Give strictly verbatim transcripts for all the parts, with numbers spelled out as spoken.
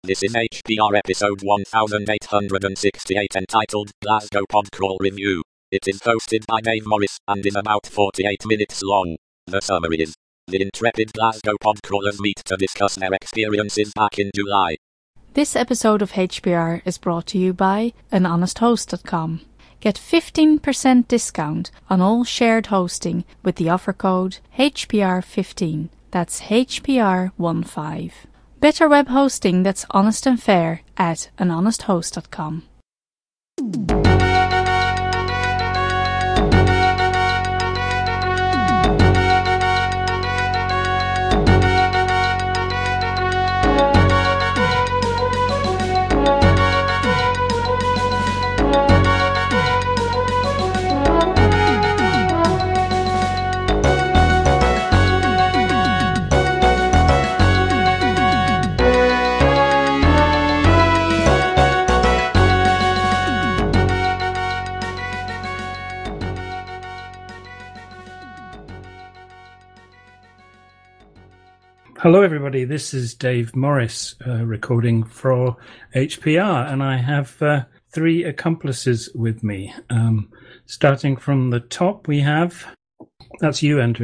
This is H P R episode one thousand eight hundred sixty-eight entitled Glasgow Pod Crawl Review. It is hosted by Dave Morris and is about forty-eight minutes long. The summary is: the intrepid Glasgow pod crawlers meet to discuss their experiences back in July. This episode of H P R is brought to you by an honest host dot com. Get fifteen percent discount on all shared hosting with the offer code H P R fifteen. That's H P R fifteen. Better web hosting that's honest and fair at an honest host dot com. Hello everybody, this is Dave Morris uh, recording for H P R, and I have uh, three accomplices with me. Um, starting from the top we have, that's you Andrew.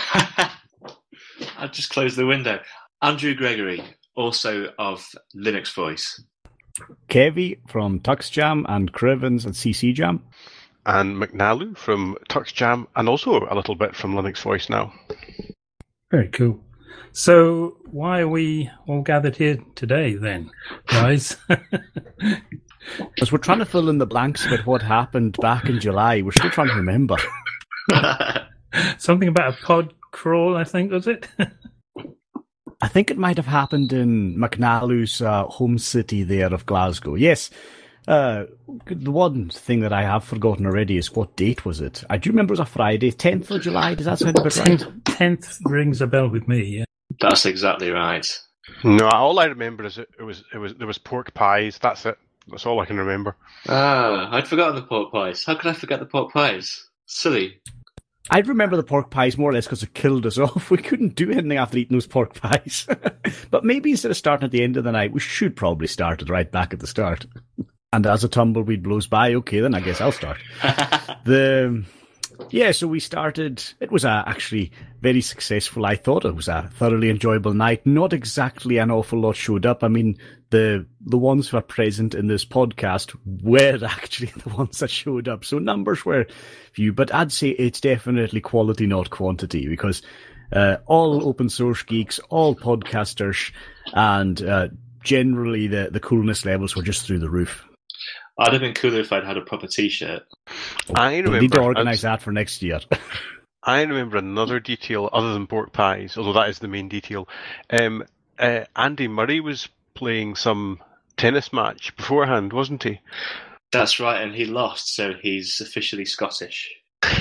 I've just closed the window. Andrew Gregory, also of Linux Voice. Kevy from TuxJam and Crivens and C C Jam. And McNaloo from TuxJam and also a little bit from Linux Voice now. Very cool. So, why are we all gathered here today, then, guys? Because we're trying to fill in the blanks about what happened back in July. We're still trying to remember. Something about a pod crawl, I think, was it? I think it might have happened in McNaloo's uh, home city there of Glasgow. Yes. Uh, the one thing that I have forgotten already is what date was it? I do remember it was a Friday, tenth of July. Does that sound a bit right? tenth rings a bell with me, yeah. That's exactly right. No, all I remember is it, it was it was there was pork pies. That's it. That's all I can remember. Ah, I'd forgotten the pork pies. How could I forget the pork pies? Silly. I remember the pork pies more or less because it killed us off. We couldn't do anything after eating those pork pies. But maybe instead of starting at the end of the night, we should probably start it right back at the start. And as a tumbleweed blows by, okay, then I guess I'll start. the Yeah, so we started. It was uh, actually very successful, I thought. It was a thoroughly enjoyable night. Not exactly an awful lot showed up. I mean, the the ones who are present in this podcast were actually the ones that showed up. So numbers were few, but I'd say it's definitely quality, not quantity, because uh, all open source geeks, all podcasters, and uh, generally the, the coolness levels were just through the roof. I'd have been cooler if I'd had a proper T-shirt. I remember. We need to organise that for next year. I remember another detail other than pork pies, although that is the main detail. Um, uh, Andy Murray was playing some tennis match beforehand, wasn't he? That's right, and he lost, so he's officially Scottish.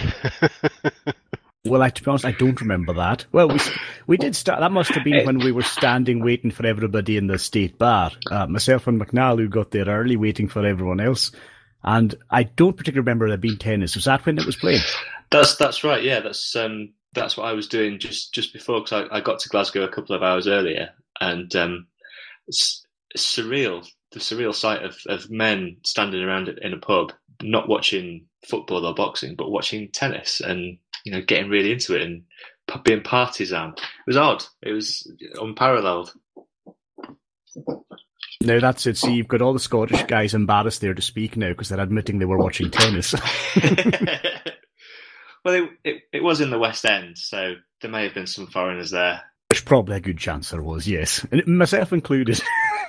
Well, I, to be honest, I don't remember that. Well, we we did start. That must have been when we were standing waiting for everybody in the state bar. Uh, myself and McNaloo got there early, waiting for everyone else. And I don't particularly remember there being tennis. Was that when it was playing? That's that's right. Yeah, that's um that's what I was doing just just before, because I, I got to Glasgow a couple of hours earlier, and um, it's, it's surreal. The surreal sight of of men standing around in a pub, not watching football or boxing, but watching tennis and, you know, getting really into it and being partisan. It was odd. It was unparalleled. No, that's it. See, you've got all the Scottish guys embarrassed there to speak now because they're admitting they were watching tennis. Well, it, it it was in the West End, so there may have been some foreigners there. There's probably a good chance there was, yes. And myself included.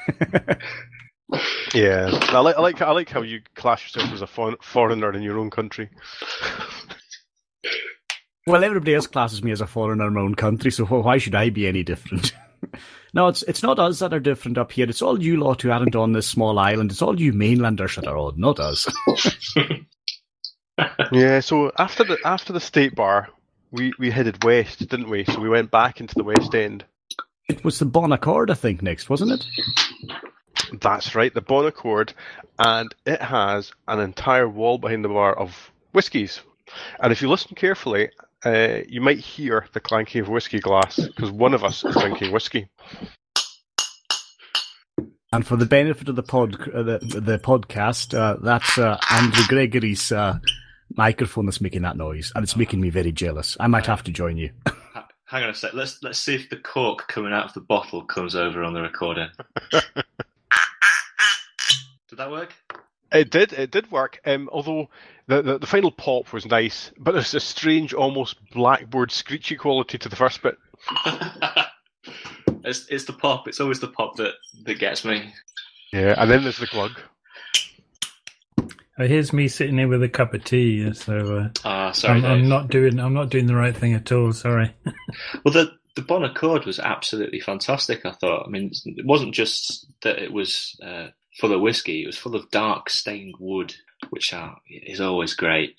Yeah, I like I like I like how you class yourself as a for- foreigner in your own country. Well, everybody else classes me as a foreigner in my own country, so why should I be any different? No, it's it's not us that are different up here. It's all you lot who aren't on this small island. It's all you mainlanders that are odd, not us. Yeah, so after the after the state bar, we, we headed west, didn't we? So we went back into the West End. It was the Bon Accord, I think, next, wasn't it? That's right, the Bon Accord, and it has an entire wall behind the bar of whiskies. And if you listen carefully, uh, you might hear the clanking of whiskey glass, because one of us is drinking whiskey. And for the benefit of the pod, uh, the, the podcast, uh, that's uh, Andrew Gregory's uh, microphone that's making that noise, and it's making me very jealous. I might have to join you. Hang on a sec. Let's let's see if the cork coming out of the bottle comes over on the recording. Did that work? It did. It did work. Um, although the, the the final pop was nice, but there's a strange, almost blackboard screechy quality to the first bit. It's, it's the pop. It's always the pop that, that gets me. Yeah, and then there's the glug. Oh, here's me sitting here with a cup of tea. So uh, Ah, sorry, I'm, I'm Dave. not doing. I'm not doing the right thing at all. Sorry. Well, the the Bon Accord was absolutely fantastic. I thought. I mean, it wasn't just that it was uh, full of whiskey; it was full of dark stained wood, which are, is always great.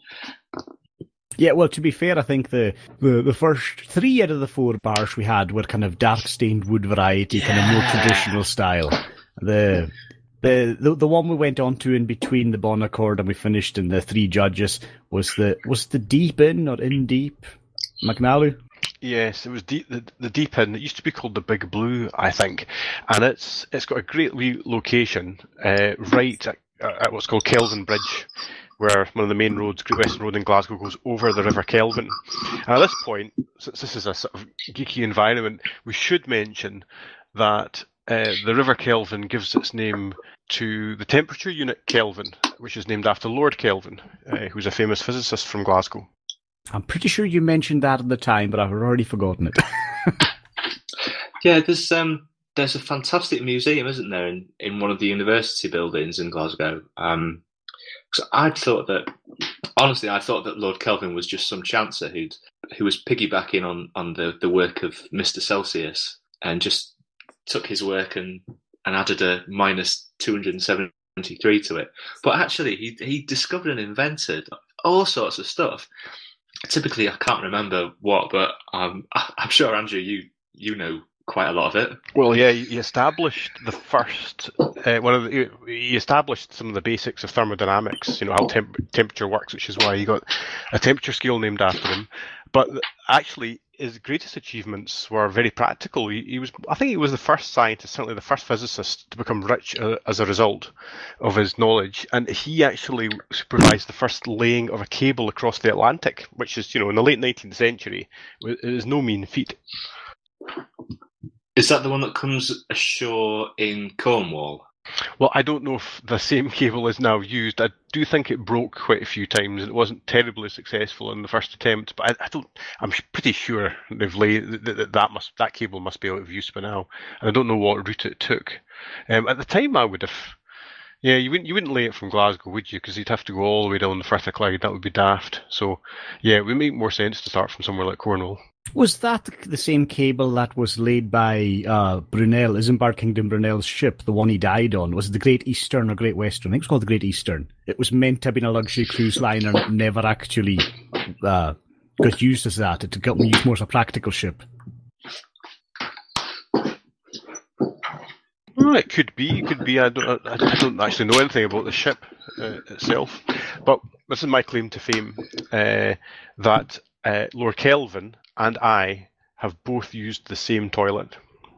Yeah, well, to be fair, I think the, the, the first three out of the four bars we had were kind of dark stained wood variety, Yeah. kind of more traditional style. The the the the one we went on to in between the Bon Accord and we finished in the Three Judges was the was the Deep In or In Deep, McNally. Yes, it was deep, the, the Deep Inn. It used to be called the Big Blue, I think, and it's it's got a great wee location uh, right at, at what's called Kelvin Bridge, where one of the main roads, Great Western Road in Glasgow, goes over the River Kelvin. And at this point, since this is a sort of geeky environment, we should mention that uh, the River Kelvin gives its name to the temperature unit Kelvin, which is named after Lord Kelvin, uh, who's a famous physicist from Glasgow. I'm pretty sure you mentioned that at the time, but I've already forgotten it. Yeah, there's um there's a fantastic museum, isn't there, in, in one of the university buildings in Glasgow. Um, so I thought that, honestly, I thought that Lord Kelvin was just some chancer who'd who was piggybacking on on the, the work of Mister Celsius and just took his work and, and added a minus two hundred seventy-three to it. But actually, he he discovered and invented all sorts of stuff. Typically, I can't remember what, but um, I'm sure, Andrew, you you know quite a lot of it. Well, yeah, he established the first uh, one of the, he established some of the basics of thermodynamics. You know how temp- temperature works, which is why he got a temperature scale named after him. But actually, his greatest achievements were very practical. He, he was, I think, he was the first scientist, certainly the first physicist, to become rich uh, as a result of his knowledge. And he actually supervised the first laying of a cable across the Atlantic, which is, you know, in the late nineteenth century, it is no mean feat. Is that the one that comes ashore in Cornwall? Well, I don't know if the same cable is now used. I do think it broke quite a few times, and it wasn't terribly successful in the first attempt. But I, I don't. I'm pretty sure they've laid that, that must that cable must be out of use by now, and I don't know what route it took. Um, at the time, I would have. Yeah, you wouldn't you wouldn't lay it from Glasgow, would you? Because you'd have to go all the way down the Firth of Clyde. That would be daft. So, yeah, it would make more sense to start from somewhere like Cornwall. Was that the same cable that was laid by uh, Brunel, Isambard Kingdom Brunel's ship, the one he died on? Was it the Great Eastern or Great Western? I think it was called the Great Eastern. It was meant to have been a luxury cruise liner and it never actually uh, got used as that. It got used more as a practical ship. Well, it could be. It could be. I don't. I, I don't actually know anything about the ship uh, itself, but this is my claim to fame: uh, that uh, Lord Kelvin and I have both used the same toilet.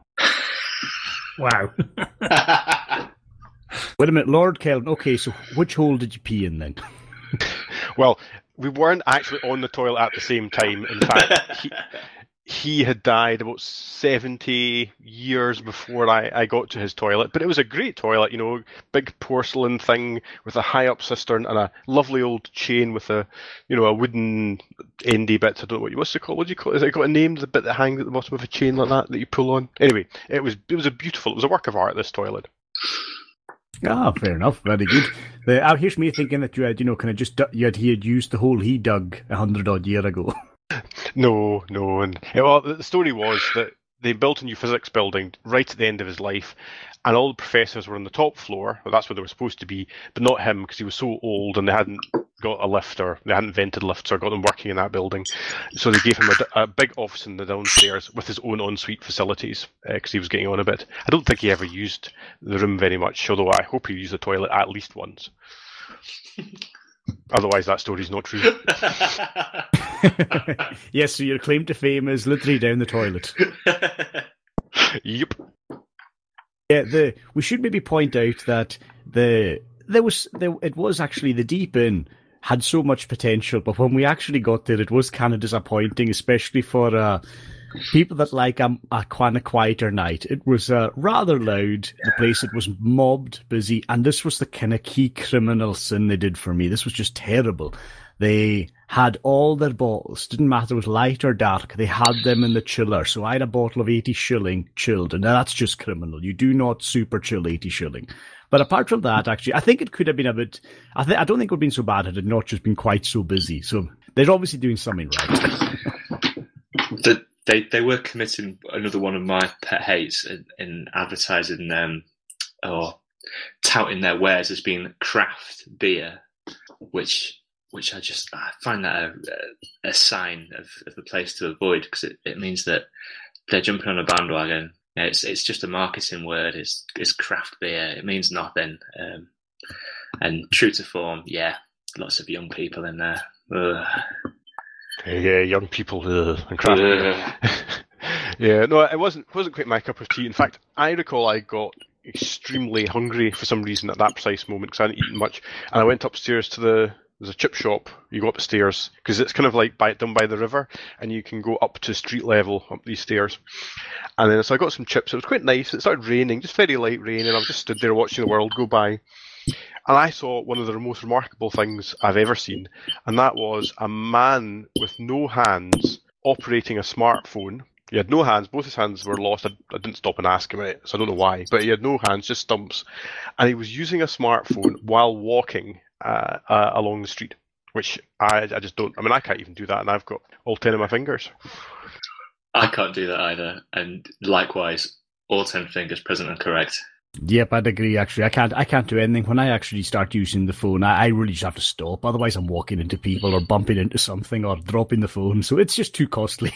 Wow. Wait a minute, Lord Kelvin. Okay, so which hole did you pee in then? Well, we weren't actually on the toilet at the same time. In fact, he, he had died about seventy years before I, I got to his toilet. But it was a great toilet, you know, big porcelain thing with a high-up cistern and a lovely old chain with a, you know, a wooden endy bit. I don't know what you what's it called. What do you call it? Is it got a name? The bit that hangs at the bottom of a chain like that that you pull on. Anyway, it was it was a beautiful. It was a work of art. This toilet. Ah, fair enough. Very good. The, uh, here's me thinking that you had, you know, kind of just you had, he had used the hole he dug a hundred odd year ago. No, no, and well, the story was that they built a new physics building right at the end of his life, and all the professors were on the top floor. Well, that's where they were supposed to be, but not him because he was so old and they hadn't got a lift or they hadn't invented lifts or got them working in that building. So they gave him a, a big office in the downstairs with his own ensuite facilities because uh, he was getting on a bit. I don't think he ever used the room very much, although I hope he used the toilet at least once. Otherwise, that story's not true. Yes, so your claim to fame is literally down the toilet. Yep. Yeah, the we should maybe point out that the there was there it was actually the Deep Inn had so much potential, but when we actually got there, it was kind of disappointing, especially for uh, people that like a, a kind of quieter night. It was uh, rather loud. The place, it was mobbed, busy, and this was the kind of key criminal sin they did for me. This was just terrible. They had all their bottles, didn't matter if it was light or dark, they had them in the chiller. So I had a bottle of eighty shilling chilled, and that's just criminal. You do not super chill eighty shilling. But apart from that, actually, I think it could have been a bit, I, th- I don't think it would have been so bad had it not just been quite so busy. So they're obviously doing something right. the, they they were committing another one of my pet hates in, in advertising um, or touting their wares as being craft beer, which... which I just I find that a, a sign of, of the place to avoid, because it, it means that they're jumping on a bandwagon. You know, it's it's just a marketing word. It's it's craft beer. It means nothing. Um, and true to form, yeah, lots of young people in there. Ugh. Yeah, young people uh, and craft beer. Yeah, no, it wasn't wasn't quite my cup of tea. In fact, I recall I got extremely hungry for some reason at that precise moment because I hadn't eaten much, and I went upstairs to the. There's a chip shop. You go up the stairs because it's kind of like by, down by the river, and you can go up to street level up these stairs. And then so I got some chips. It was quite nice. It started raining, just very light rain, and I just stood there watching the world go by. And I saw one of the most remarkable things I've ever seen, and that was a man with no hands operating a smartphone. He had no hands. Both his hands were lost. I, I didn't stop and ask him it, so I don't know why. But he had no hands, just stumps. And he was using a smartphone while walking Uh, uh, along the street, which I, I just don't. I mean, I can't even do that, and I've got all ten of my fingers. I can't do that either, and likewise, all ten fingers present and correct. Yep, I'd agree. Actually, I can't. I can't do anything when I actually start using the phone. I, I really just have to stop. Otherwise, I'm walking into people or bumping into something or dropping the phone. So it's just too costly.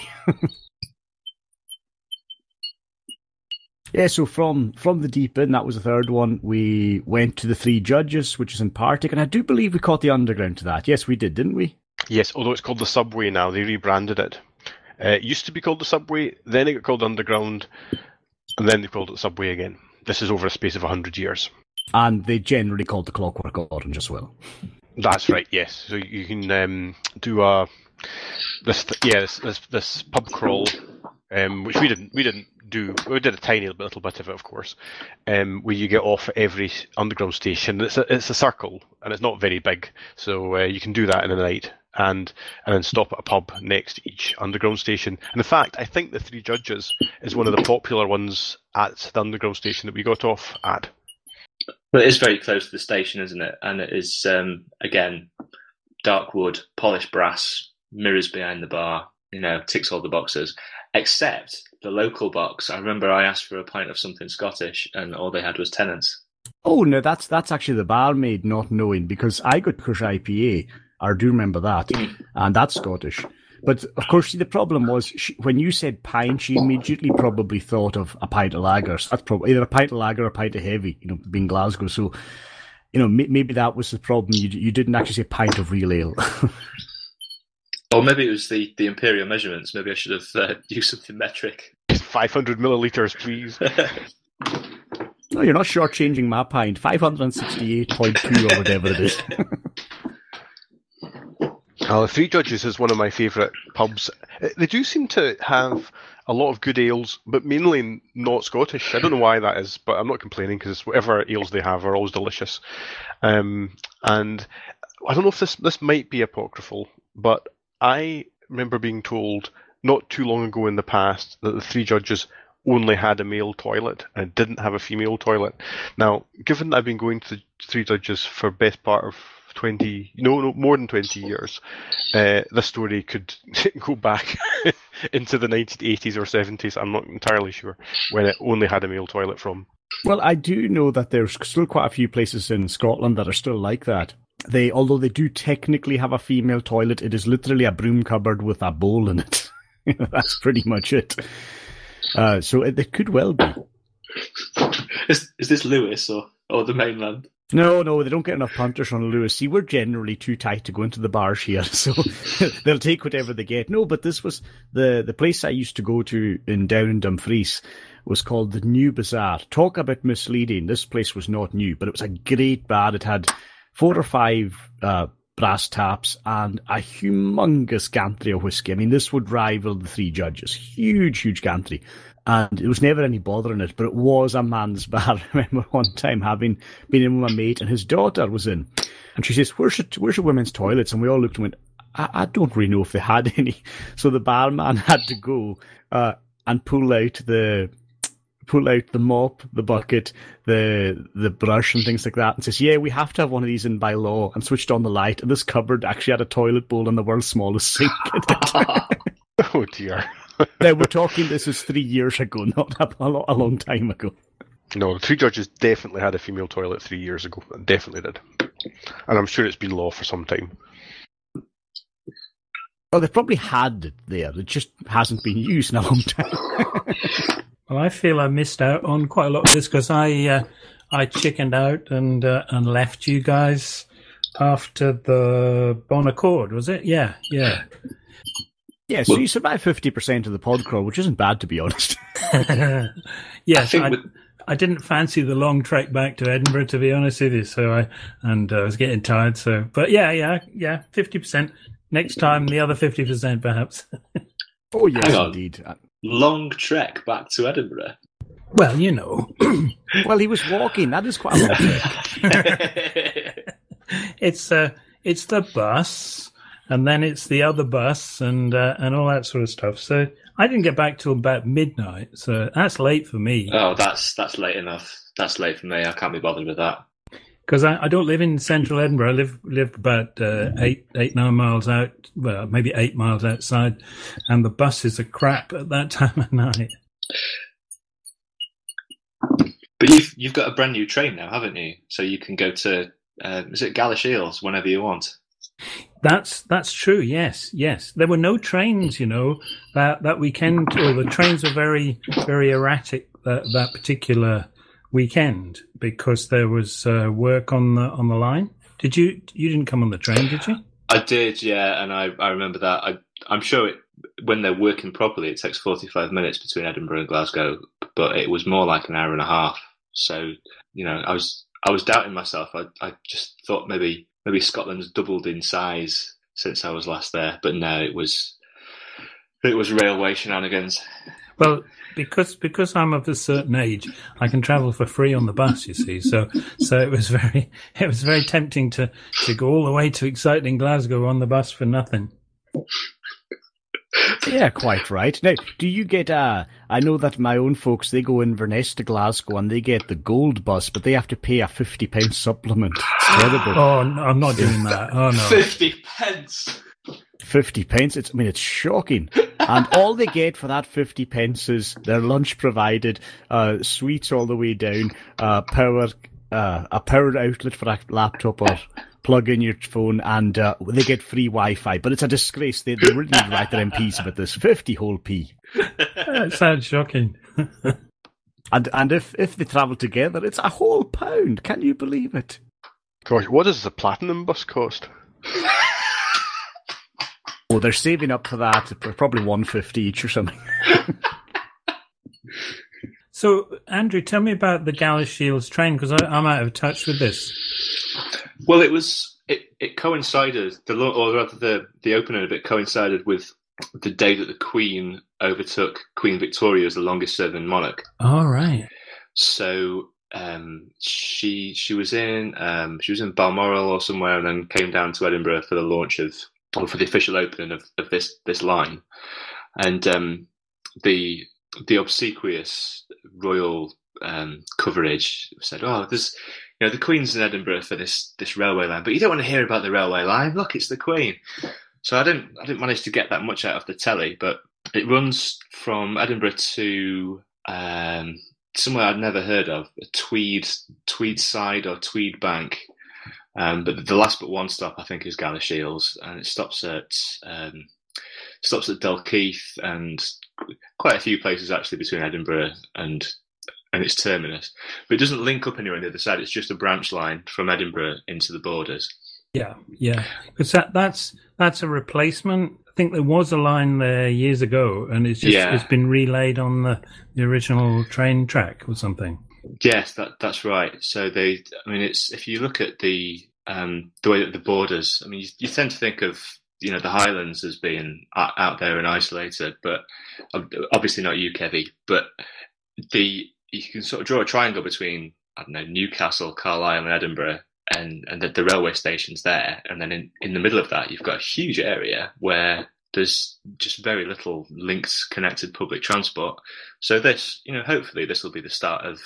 Yeah, so from, from the Deep Inn, that was the third one, we went to the Three Judges, which is in Partick, and I do believe we caught the Underground to that. Yes, we did, didn't we? Yes, although it's called the Subway now. They rebranded it. Uh, it used to be called the Subway, then it got called Underground, and then they called it the Subway again. This is over a space of one hundred years. And they generally called the Clockwork Orange as well. That's right, yes. So you can um, do a... This, yeah, this, this, this pub crawl, um, which we didn't we didn't do. We did a tiny little bit of it, of course, um, where you get off at every underground station. It's a, it's a circle, and it's not very big, so uh, you can do that in a night, and and then stop at a pub next to each underground station. And in fact, I think the Three Judges is one of the popular ones at the underground station that we got off at. Well, it is very close to the station, isn't it? And it is, um, again, dark wood, polished brass, mirrors behind the bar, you know, ticks all the boxes, except the local box. I remember I asked for a pint of something Scottish, and all they had was Tennent's. Oh, no, that's that's actually the barmaid not knowing, because I got Crush I P A, I do remember that, and that's Scottish. But, of course, see, the problem was, she, when you said pint, she immediately probably thought of a pint of lagers. That's probably either a pint of lager or a pint of heavy, you know, being Glasgow. So, you know, m- maybe that was the problem. You you didn't actually say pint of real ale. Or maybe it was the, the imperial measurements. Maybe I should have uh, used something metric. five hundred millilitres, please. No, you're not shortchanging my pint. five hundred sixty-eight point two or whatever it is. Uh, Three Judges is one of my favourite pubs. They do seem to have a lot of good ales, but mainly not Scottish. I don't know why that is, but I'm not complaining, because whatever ales they have are always delicious. Um, and I don't know if this, this might be apocryphal, but I remember being told not too long ago in the past that the Three Judges only had a male toilet and didn't have a female toilet. Now, given that I've been going to the Three Judges for the best part of twenty, no, no, more than twenty years, uh, this story could go back into the nineteen eighties or seventies. I'm not entirely sure when it only had a male toilet from. Well, I do know that there's still quite a few places in Scotland that are still like that. They, although they do technically have a female toilet, it is literally a broom cupboard with a bowl in it. That's pretty much it. Uh, so it, it could well be. Is, is this Lewis or, or the mainland? No, no, they don't get enough punters on Lewis. See, we're generally too tight to go into the bars here, so they'll take whatever they get. No, but this was the, the place I used to go to in down in Dumfries was called the New Bazaar. Talk about misleading. This place was not new, but it was a great bar. It had four or five uh, brass taps and a humongous gantry of whiskey. I mean, this would rival the Three Judges. Huge, huge gantry. And there was never any bother in it, but it was a man's bar. I remember one time having been in with my mate and his daughter was in. And she says, where's your, where's your women's toilets? And we all looked and went, I, I don't really know if they had any. So the barman had to go uh, and pull out the pull out the mop, the bucket, the the brush and things like that, and says, yeah, we have to have one of these in by law, and switched on the light. And this cupboard actually had a toilet bowl and the world's smallest sink in it. Oh, dear. Now, we're talking, this is three years ago, not a, a, a long time ago. No, the Three Judges definitely had a female toilet three years ago. Definitely did. And I'm sure it's been law for some time. Oh, they probably had it there. It just hasn't been used in a long time. Well, I feel I missed out on quite a lot of this because I uh, I chickened out and uh, and left you guys after the Bon Accord, was it? Yeah, yeah. Yeah, so well, you survived fifty percent of the pod crawl, which isn't bad, to be honest. Yes, I, I, with... I didn't fancy the long trek back to Edinburgh, to be honest with you. So I and uh, I was getting tired. So, but yeah, yeah, yeah, fifty percent. Next time, the other fifty percent, perhaps. Oh yes, indeed. Long trek back to Edinburgh. Well, you know. Well, he was walking. That is quite a long trek. It's uh, it's the bus. And then it's the other bus and uh, and all that sort of stuff. So I didn't get back till about midnight. So that's late for me. Oh, that's that's late enough. That's late for me. I can't be bothered with that. Because I, I don't live in central Edinburgh. I live live about uh, eight eight nine miles out. Well, maybe eight miles outside. And the buses are crap at that time of night. But you've you've got a brand new train now, haven't you? So you can go to uh, is it Galashiels whenever you want. That's that's true. Yes, yes. There were no trains, you know, that that weekend. Or the trains were very very erratic that that particular weekend because there was uh, work on the on the line. Did you you didn't come on the train, did you? I did, yeah, and I, I remember that. I I'm sure it, when they're working properly, it takes forty-five minutes between Edinburgh and Glasgow, but it was more like an hour and a half. So you know, I was I was doubting myself. I I just thought maybe. Maybe Scotland's doubled in size since I was last there, but no, it was it was railway shenanigans. Well, because because I'm of a certain age, I can travel for free on the bus. You see, so so it was very it was very tempting to, to go all the way to exciting Glasgow on the bus for nothing. Yeah, quite right. Now, do you get, uh, I know that my own folks, they go Inverness to Glasgow and they get the gold bus, but they have to pay a fifty pence supplement. It's terrible. Oh, no, I'm not doing that. Oh, no. fifty pence? fifty pence? It's, I mean, it's shocking. And all they get for that fifty pence is their lunch provided, uh, sweets all the way down, uh, power, uh, a power outlet for a laptop or plug in your phone, and uh, they get free Wi-Fi. But it's a disgrace. They, they really need to write their M Ps about this. fifty whole P. That sounds shocking. and and if, if they travel together, it's a whole pound. Can you believe it? Gosh, what does the Platinum bus cost? Oh, they're saving up for that. Probably one fifty each or something. So, Andrew, tell me about the Galashiels train, because I'm out of touch with this. Well, it was it, it coincided the or rather the the opening of it coincided with the day that the Queen overtook Queen Victoria as the longest serving monarch. All right. So um, she she was in um, she was in Balmoral or somewhere, and then came down to Edinburgh for the launch of or for the official opening of, of this this line, and um, the the obsequious royal um, coverage said, "Oh, there's." You know, the Queen's in Edinburgh for this, this railway line, but you don't want to hear about the railway line. Look, it's the Queen. So I didn't I didn't manage to get that much out of the telly, but it runs from Edinburgh to um, somewhere I'd never heard of, a Tweed Tweed side or Tweed Bank. Um, but the last but one stop I think is Galashiels, and it stops at um, stops at Dalkeith and quite a few places actually between Edinburgh and. and its terminus, but it doesn't link up anywhere on the other side. It's just a branch line from Edinburgh into the borders. Yeah, yeah, because that, that's that's a replacement think there was a line there years ago, and it's just Yeah. it's been relaid on the, the original train track or something. Yes, that that's right. So they, I mean, it's if you look at the um, the way that the borders, I mean, you, you tend to think of you know the Highlands as being out out there and isolated, but obviously not you, Kevy. But the you can sort of draw a triangle between I don't know Newcastle, Carlisle, and Edinburgh, and and the, the railway stations there, and then in, in the middle of that, you've got a huge area where there's just very little links connected public transport. So this, you know, hopefully this will be the start of,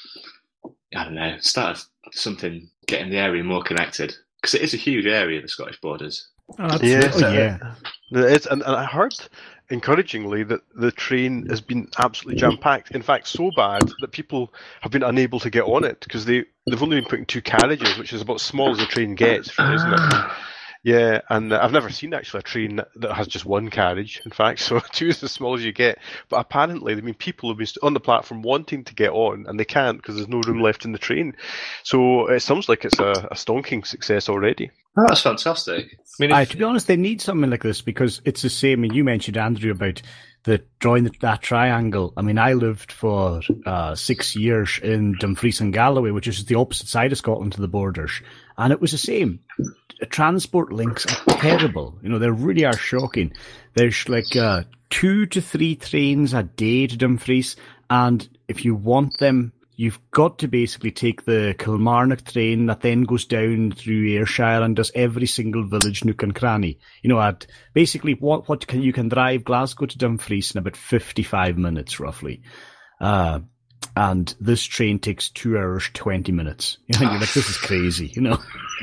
I don't know, start of something getting the area more connected, because it is a huge area, the Scottish borders. Oh, absolutely. Yes, Oh, yeah. uh, it's, and, and I heard, encouragingly, that the train has been absolutely jam-packed. In fact, so bad that people have been unable to get on it because they, they've only been putting two carriages, which is about as small as a train gets, really, isn't it? Yeah, and uh, I've never seen actually a train that, that has just one carriage, in fact, so two is as small as you get. But apparently, I mean, people have been on the platform wanting to get on, and they can't because there's no room left in the train. So it sounds like it's a, a stonking success already. Oh, that's fantastic. I mean, Aye, if, to be honest, they need something like this because it's the same. And you mentioned, Andrew, about the drawing the, that triangle. I mean, I lived for uh, six years in Dumfries and Galloway, which is the opposite side of Scotland to the borders, and it was the same. Transport links are terrible. You know, they really are shocking. There's like uh, two to three trains a day to Dumfries, and if you want them, you've got to basically take the Kilmarnock train that then goes down through Ayrshire and does every single village, nook and cranny. You know, at basically what what can you can drive Glasgow to Dumfries in about fifty-five minutes roughly. Uh, and this train takes two hours twenty minutes. You know, you're like, this is crazy. You know.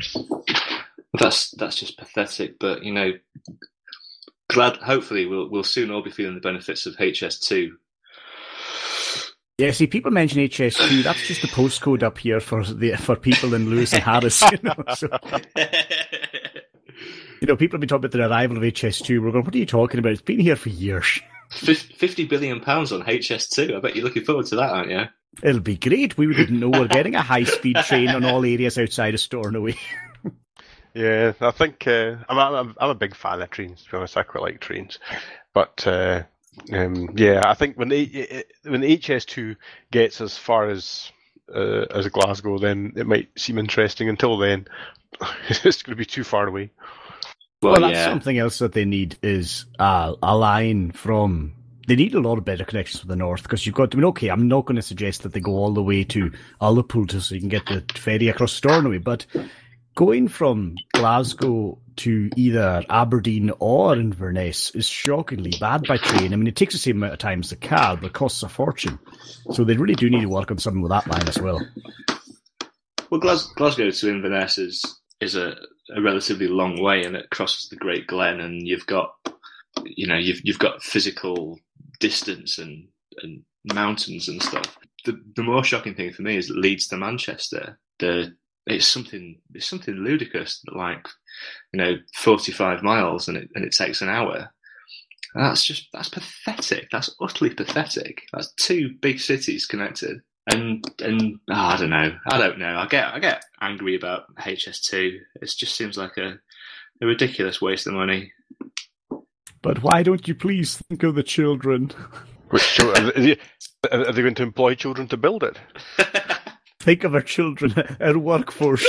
that's that's just pathetic. But you know, glad. Hopefully, we'll we'll soon all be feeling the benefits of H S two. Yeah, see, people mention H S two. That's just the postcode up here for the for people in Lewis and Harris. You know, so, you know, people have been talking about the arrival of H S two. We're going, what are you talking about? It's been here for years. Fifty billion pounds on H S two. I bet you're looking forward to that, aren't you? It'll be great. We didn't know we're getting a high-speed train on all areas outside of Stornoway. Yeah, I think uh, I'm, I'm I'm a big fan of trains. To be honest, I quite like trains, but uh, um, yeah, I think when the when the H S two gets as far as uh, as Glasgow, then it might seem interesting. Until then, it's going to be too far away. Well, Well, that's yeah. something else that they need is uh, a line from. They need a lot of better connections with the north because you've got. I mean, okay, I'm not going to suggest that they go all the way to Ullapool to so you can get the ferry across Stornoway, but going from Glasgow to either Aberdeen or Inverness is shockingly bad by train. I mean, it takes the same amount of time as the car, but costs a fortune. So they really do need to work on something with that line as well. Well, Glas- Glasgow to Inverness is is a, a relatively long way, and it crosses the Great Glen, and you've got, you know, you've you've got physical distance and and mountains and stuff. The the more shocking thing for me is Leeds to Manchester. The it's something it's something ludicrous, like, you know, forty-five miles, and it and it takes an hour. And that's just that's pathetic. That's utterly pathetic. That's two big cities connected. And and oh, I don't know. I don't know. I get I get angry about H S two. It just seems like a, a ridiculous waste of money. But why don't you please think of the children? Which chil- are, they, are they going to employ children to build it? Think of our children, our workforce.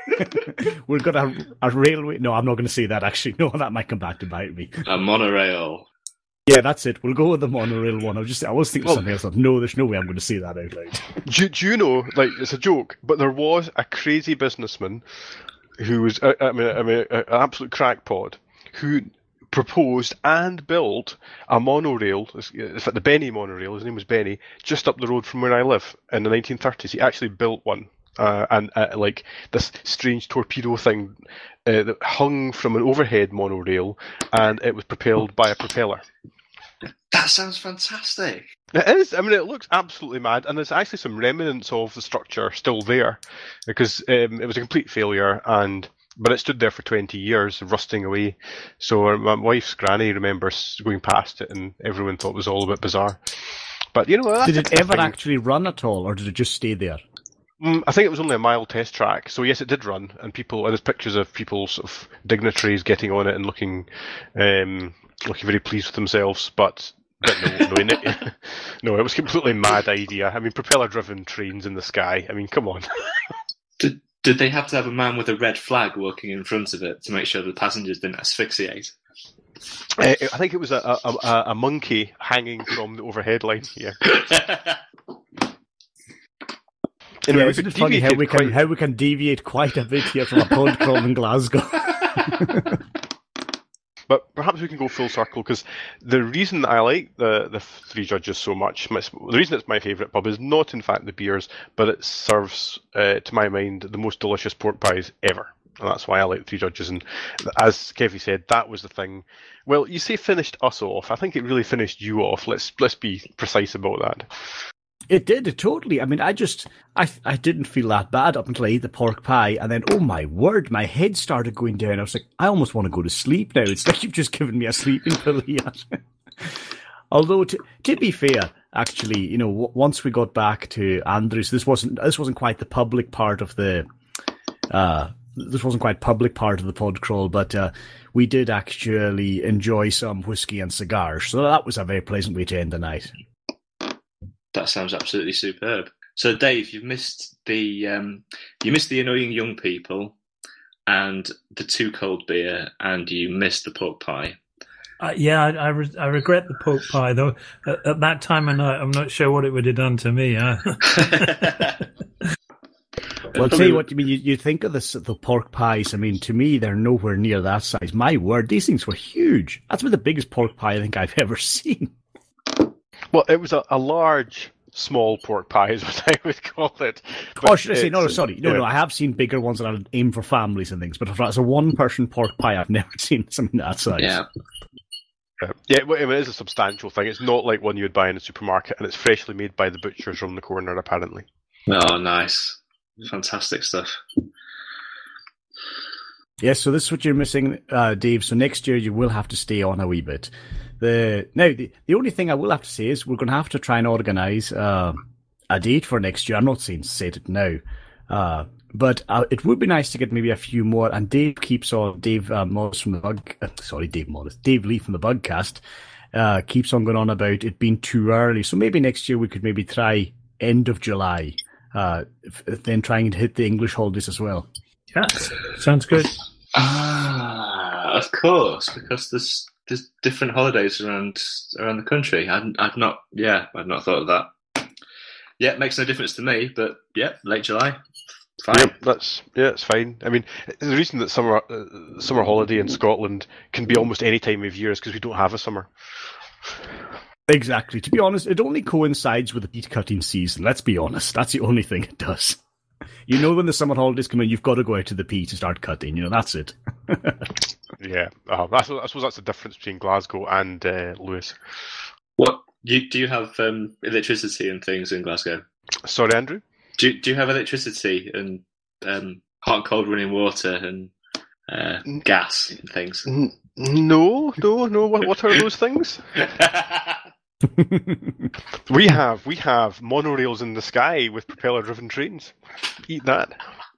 We've got a, a railway. No, I'm not going to say that, actually. No, that might come back to bite me. A monorail. Yeah, that's it. We'll go with the monorail one. I was just, I was thinking Well- something else. I thought, no, there's no way I'm going to say that out loud. Do, do you know, like, it's a joke, but there was a crazy businessman who was, I, I mean, I mean, an absolute crackpot, who proposed and built a monorail, in fact, the Benny monorail, his name was Benny, just up the road from where I live in the nineteen thirties. He actually built one. Uh, and uh, like this strange torpedo thing uh, that hung from an overhead monorail, and it was propelled by a propeller. That sounds fantastic. It is. I mean, it looks absolutely mad, and there's actually some remnants of the structure still there, because um, it was a complete failure, and but it stood there for twenty years, rusting away. So my wife's granny remembers going past it, and everyone thought it was all a bit bizarre. But you know, that's Did it a ever thing. actually run at all, or did it just stay there? Mm, I think it was only a mild test track, so yes, it did run, and people. And there's pictures of people, sort of dignitaries, getting on it and looking, um, looking very pleased with themselves. But, but no, no, it, no, it was a completely mad idea. I mean, propeller-driven trains in the sky. I mean, come on. Did did they have to have a man with a red flag walking in front of it to make sure the passengers didn't asphyxiate? Uh, I think it was a, a, a, a monkey hanging from the overhead line. Yeah. Anyway, yeah, we isn't it could funny how deviate we can quite- how we can deviate quite a bit here from a pub crawl in Glasgow? But perhaps we can go full circle, because the reason I like the, the Three Judges so much, my, the reason it's my favourite pub is not in fact the beers, but it serves, uh, to my mind, the most delicious pork pies ever. And that's why I like Three Judges. And as Kevy said, that was the thing. Well, you say finished us off. I think it really finished you off. Let's let's be precise about that. It did, it totally. I mean, I just, I I didn't feel that bad up until I ate the pork pie, and then, oh my word, my head started going down. I was like, I almost want to go to sleep now. It's like you've just given me a sleeping pill here. Although, to, to be fair, actually, you know, w- once we got back to Andrews, this wasn't this wasn't quite the public part of the, uh, this wasn't quite public part of the pod crawl, but uh, we did actually enjoy some whiskey and cigars, so that was a very pleasant way to end the night. That sounds absolutely superb. So, Dave, you've missed the um, you missed the annoying young people, and the too cold beer, and you missed the pork pie. Uh, yeah, I, I, re- I regret the pork pie, though. At, at that time of night, I'm not sure what it would have done to me. Huh? Well, I'll tell you what, I mean, you, you think of this, the pork pies, I mean, to me, they're nowhere near that size. My word, these things were huge. That's about the biggest pork pie I think I've ever seen. Well, it was a, a large, small pork pie is what I would call it. But Oh, should I say, no, no, it's- sorry. No, yeah. no, I have seen bigger ones that are aimed for families and things, but if that's a one-person pork pie, I've never seen something that size. Yeah. Yeah, yeah, well, it is a substantial thing. It's not like one you would buy in a supermarket, and it's freshly made by the butchers around the corner, apparently. Oh, nice. Fantastic stuff. Yes, so this is what you're missing, uh, Dave. So next year you will have to stay on a wee bit. The now the, the only thing I will have to say is we're going to have to try and organise uh, a date for next year. I'm not saying set it now, uh, but uh, it would be nice to get maybe a few more. And Dave keeps on Dave uh, Morris from the Bug. Uh, sorry, Dave Morris, Dave Lee from the Bugcast uh, keeps on going on about it being too early. So maybe next year we could maybe try end of July, uh, f- then trying to hit the English holidays as well. Yeah, sounds good. Ah, of course, because there's there's different holidays around around the country. I've I've not, yeah, I've not thought of that. Yeah, it makes no difference to me, but yeah, late July, fine. Yeah, that's yeah, it's fine. I mean, the reason that summer uh, summer holiday in Scotland can be almost any time of year is because we don't have a summer. Exactly. To be honest, it only coincides with the peat cutting season. Let's be honest. That's the only thing it does. You know, when the summer holidays come in, you've got to go out to the peat to start cutting. You know, that's it. Yeah, uh, I suppose I suppose that's the difference between Glasgow and uh, Lewis. What you do you have um, electricity and things in Glasgow? Sorry, Andrew. Do you, do you have electricity and um, hot and cold running water and uh, gas and things? N- No, no, no. What, what are those things? We have we have monorails in the sky with propeller-driven trains. Eat that.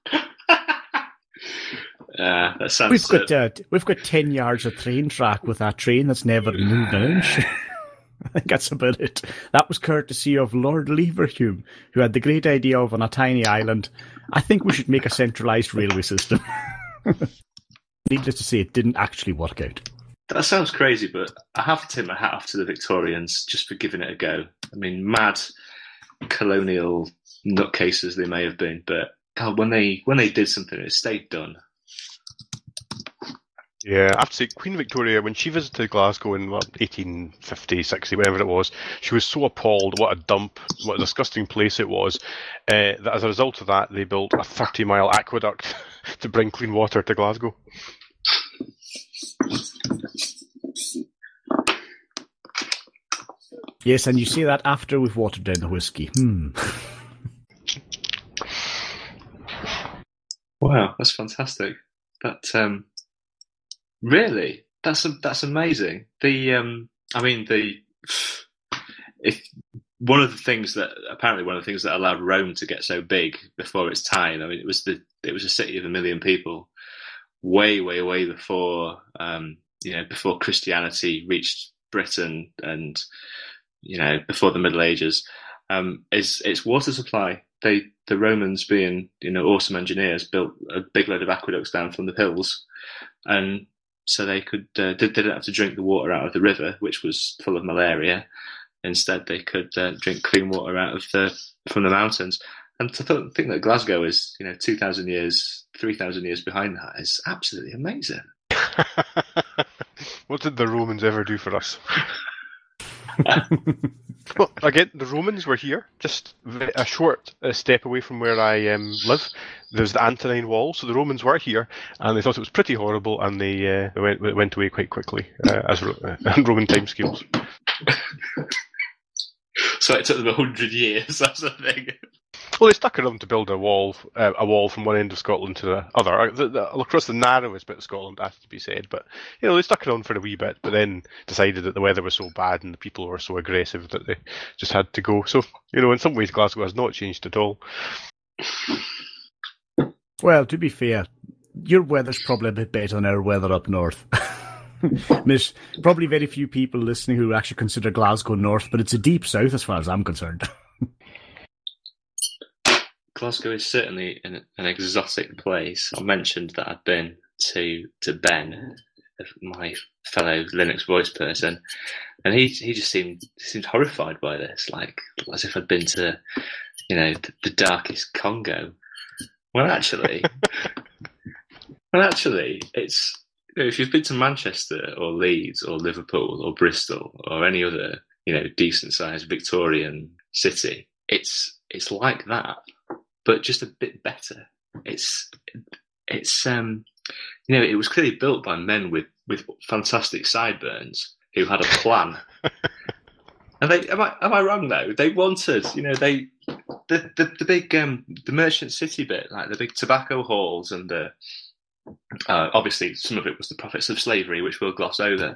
Uh, that sounds. We've got uh, we've got ten yards of train track with that train that's never moved an inch. I think that's about it. That was courtesy of Lord Leverhulme, who had the great idea of on a tiny island. I think we should make a centralised railway system. Needless to say, it didn't actually work out. That sounds crazy, but I have to tip my hat off to the Victorians just for giving it a go. I mean, mad colonial nutcases they may have been, but God, when they when they did something, it stayed done. Yeah, I have to say, Queen Victoria, when she visited Glasgow in what, eighteen fifty, sixty, whatever it was, she was so appalled what a dump, what a disgusting place it was, uh, that as a result of that, they built a thirty-mile aqueduct to bring clean water to Glasgow. Yes, and you say that after we've watered down the whiskey. Hmm. Wow, that's fantastic. That um, really, that's that's amazing. The um, I mean, the if one of the things that apparently one of the things that allowed Rome to get so big before its time. I mean, it was the it was a city of a million people, way, way, way before um, you know before Christianity reached Britain, and you know before the Middle Ages. Um, is its water supply. They the Romans, being you know awesome engineers, built a big load of aqueducts down from the hills, and so they could uh, they didn't have to drink the water out of the river, which was full of malaria. Instead, they could uh, drink clean water out of the from the mountains. And to th- think that Glasgow is, you know, two thousand years, three thousand years behind that is absolutely amazing. What did the Romans ever do for us? Well, again, the Romans were here, just a short uh, step away from where I um, live. There's the Antonine Wall, so the Romans were here, and they thought it was pretty horrible, and they uh, went went away quite quickly uh, as Ro- uh, Roman timescales. So it took them a hundred years. That's the thing. Well, they stuck around to build a wall, uh, a wall from one end of Scotland to the other, the, the, across the narrowest bit of Scotland, has to be said. But you know, they stuck around for a wee bit, but then decided that the weather was so bad and the people were so aggressive that they just had to go. So, you know, in some ways, Glasgow has not changed at all. Well, to be fair, your weather's probably a bit better than our weather up north. There's probably very few people listening who actually consider Glasgow north, but it's a deep south as far as I'm concerned. Glasgow is certainly an, an exotic place. I mentioned that I'd been to to Ben, my fellow Linux voice person, and he he just seemed seemed horrified by this, like as if I'd been to, you know, the, the darkest Congo. Well, actually, well, actually, it's you know, if you've been to Manchester or Leeds or Liverpool or Bristol or any other you know decent sized Victorian city, it's it's like that. But just a bit better. It's it's um you know it was clearly built by men with, with fantastic sideburns who had a plan. And they am I am I wrong though? They wanted you know they the the, the big um the merchant city bit, like the big tobacco halls, and the uh, obviously some of it was the profits of slavery, which we'll gloss over.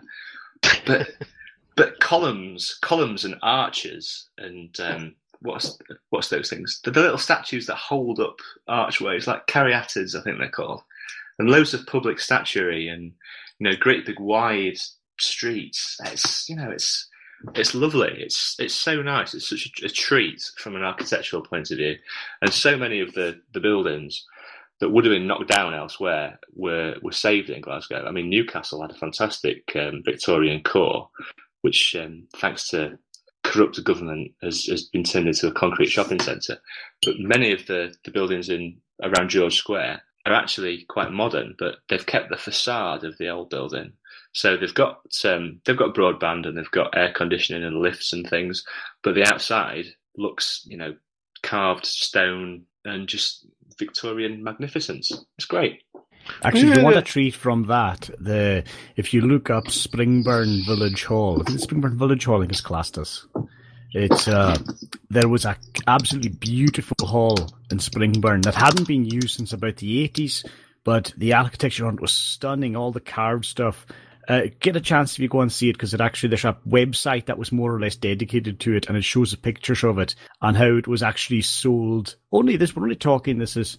But but columns columns and arches and um. What's what's those things? The, the little statues that hold up archways, like caryatids, I think they're called, and loads of public statuary, and you know, great big wide streets. It's you know, it's it's lovely. It's it's so nice. It's such a, a treat from an architectural point of view, and so many of the, the buildings that would have been knocked down elsewhere were were saved in Glasgow. I mean, Newcastle had a fantastic um, Victorian core, which um, thanks to corrupt government has, has been turned into a concrete shopping centre. But many of the, the buildings in around George Square are actually quite modern, but they've kept the facade of the old building. So they've got um, they've got broadband and they've got air conditioning and lifts and things, but the outside looks, you know, carved stone and just Victorian magnificence. It's great. Actually, if you want a treat from that, the if you look up Springburn Village Hall, I think Springburn Village Hall I think it's classed as. It's uh, there was a absolutely beautiful hall in Springburn that hadn't been used since about the eighties, but the architecture on it was stunning. All the carved stuff. Uh, get a chance if you go and see it, because it actually there's a website that was more or less dedicated to it, and it shows the pictures of it and how it was actually sold. Only this, we're only talking this is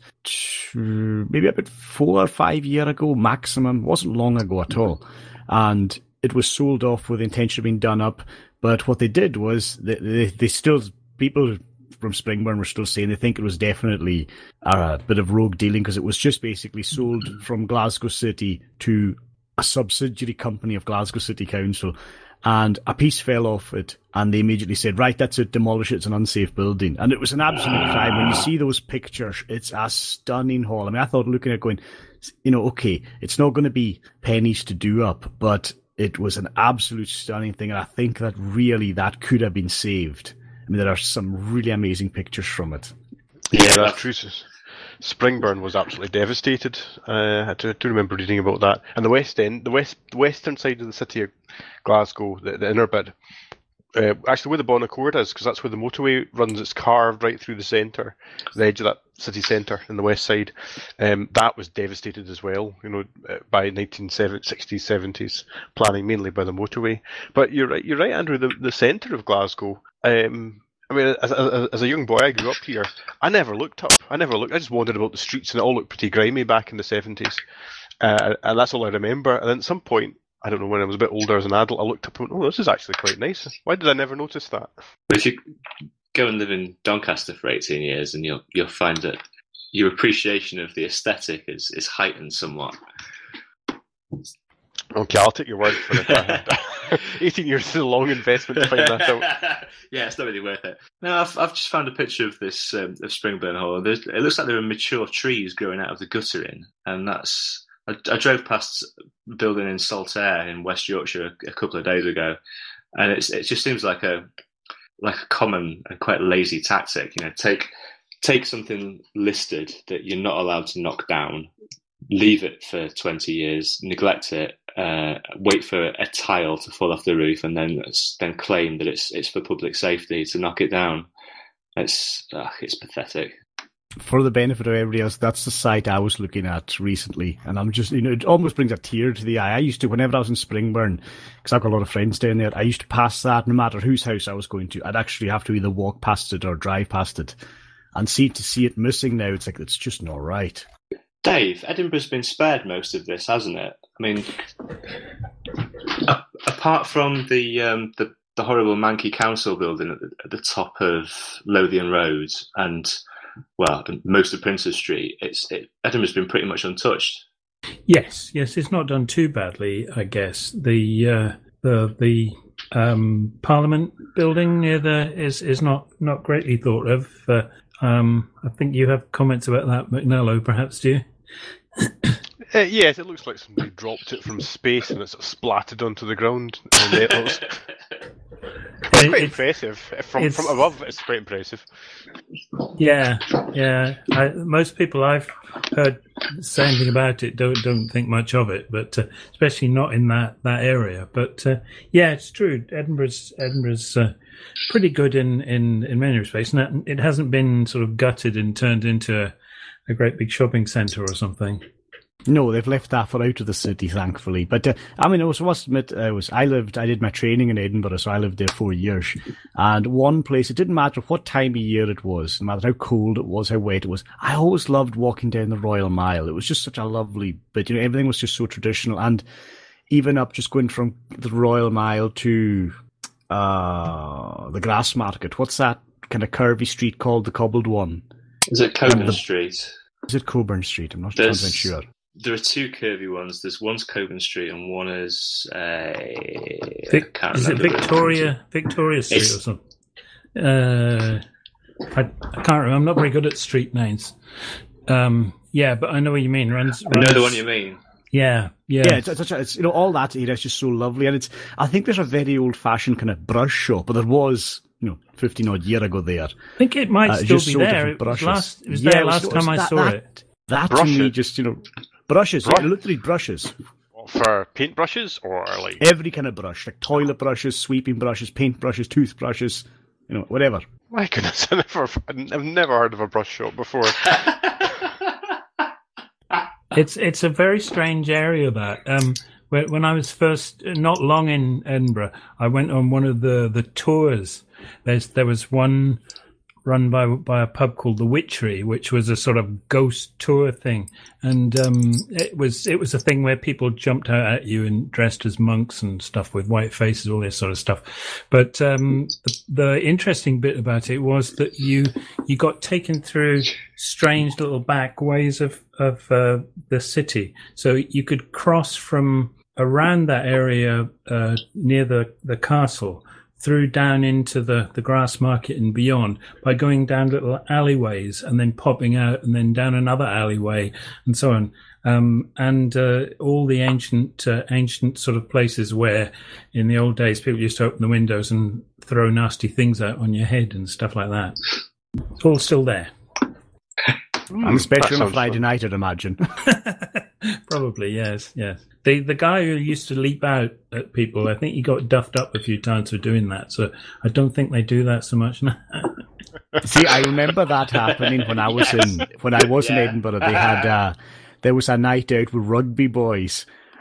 two, maybe about four or five year ago maximum. It wasn't long ago at all, and it was sold off with the intention of being done up. But what they did was they they, they still people from Springburn were still saying they think it was definitely a bit of rogue dealing, because it was just basically sold from Glasgow City to a subsidiary company of Glasgow City Council, and a piece fell off it, and they immediately said, right, that's it, demolish it, it's an unsafe building. And it was an absolute crime. When you see those pictures, it's a stunning hall. I mean, I thought looking at it going, you know, okay, it's not going to be pennies to do up, but it was an absolute stunning thing, and I think that really that could have been saved. I mean, there are some really amazing pictures from it. Yeah, that's true. Springburn was absolutely devastated. Uh, I do, do remember reading about that. And the West End, the west, the western side of the city of Glasgow, the, the inner bit, uh, actually where the Bon Accord is, because that's where the motorway runs. It's carved right through the centre, the edge of that city centre in the west side. Um, that was devastated as well, you know, by nineteen sixties, seventies planning, mainly by the motorway. But you're right, you're right, Andrew. The the centre of Glasgow. Um, I mean, as, as, as a young boy, I grew up here. I never looked up. I never looked. I just wandered about the streets, and it all looked pretty grimy back in the seventies. Uh, and that's all I remember. And then at some point, I don't know, when I was a bit older as an adult, I looked up and went, oh, this is actually quite nice. Why did I never notice that? But if you go and live in Doncaster for eighteen years, and you'll you'll find that your appreciation of the aesthetic is, is heightened somewhat. Okay, I'll take your word for it. eighteen years is a long investment to find that out. Yeah, it's not really worth it. No, I've I've just found a picture of this um, of Springburn Hall. There's, it looks like there are mature trees growing out of the guttering, and that's. I, I drove past a building in Saltaire in West Yorkshire a, a couple of days ago, and it's it just seems like a like a common and quite lazy tactic. You know, take take something listed that you're not allowed to knock down, leave it for twenty years, neglect it, uh, wait for a tile to fall off the roof, and then then claim that it's it's for public safety to knock it down. It's uh, it's pathetic. For the benefit of everybody else, that's the site I was looking at recently, and I'm just, you know, it almost brings a tear to the eye. I used to, whenever I was in Springburn, because I've got a lot of friends down there, I used to pass that no matter whose house I was going to. I'd actually have to either walk past it or drive past it, and see to see it missing now, it's like, it's just not right. Dave, Edinburgh's been spared most of this, hasn't it? I mean, a- apart from the, um, the the horrible manky council building at the, at the top of Lothian Road and, well, most of Princes Street, it's it, Edinburgh's been pretty much untouched. Yes, yes, it's not done too badly, I guess. The uh, the the um, Parliament building near there is is not, not greatly thought of. Uh, um, I think you have comments about that, McNello, perhaps, do you? Uh, yes, it looks like somebody dropped it from space and it's splattered onto the ground. And it looks it's quite impressive. From from above, it's quite impressive. Yeah, yeah. I, most people I've heard say anything about it don't don't think much of it, but uh, especially not in that, that area. But uh, yeah, it's true. Edinburgh's Edinburgh's uh, pretty good in, in, in many respects, and it hasn't been sort of gutted and turned into a, a great big shopping centre or something. No, they've left that for out of the city, thankfully. But, uh, I mean, I was, must admit, I was, I lived, I did my training in Edinburgh, so I lived there four years. And one place, it didn't matter what time of year it was, no matter how cold it was, how wet it was, I always loved walking down the Royal Mile. It was just such a lovely bit, you know, everything was just so traditional. And even up just going from the Royal Mile to, uh, the Grassmarket, what's that kind of curvy street called, the cobbled one? Is it Coburn the, Street? Is it Coburn Street? I'm not one hundred percent sure. There are two curvy ones. There's one's Coburn Street and one is uh, Vic, is it Victoria Victoria Street it's, or something? Uh, I, I can't remember. I'm not very good at street names. Um, yeah, but I know what you mean. Runs, I runs, know the one you mean. Yeah, yeah, yeah. It's, it's, it's you know all that area is just so lovely, and it's. I think there's a very old-fashioned kind of brush shop, but there was. You know, fifteen odd year ago there. I think it might uh, still be there. It was, last, it was yeah, there it was, last time I that, saw that, it. That brushes. To me, just, you know, brushes, Brush. yeah, literally brushes. For paint brushes or like? Every kind of brush, like toilet brushes, sweeping brushes, paint brushes, toothbrushes, you know, whatever. My goodness, I never, I've never heard of a brush shop before. it's it's a very strange area, that. Um, when, when I was first, not long in Edinburgh, I went on one of the, the tours. There's, there was one run by by a pub called The Witchery, which was a sort of ghost tour thing, and um, it was it was a thing where people jumped out at you and dressed as monks and stuff with white faces, all this sort of stuff. But um, the, the interesting bit about it was that you you got taken through strange little back ways of of uh, the city, so you could cross from around that area uh, near the the castle through down into the, the Grassmarket and beyond by going down little alleyways and then popping out and then down another alleyway and so on. Um, and uh, all the ancient uh, ancient sort of places where in the old days people used to open the windows and throw nasty things out on your head and stuff like that. It's all still there. And especially on a Friday fun. night, I'd imagine. Probably, yes, yes. The the guy who used to leap out at people, I think he got duffed up a few times for doing that. So I don't think they do that so much now. See, I remember that happening when I was yes. in when I was yeah. in Edinburgh. They had uh, there was a night out with rugby boys,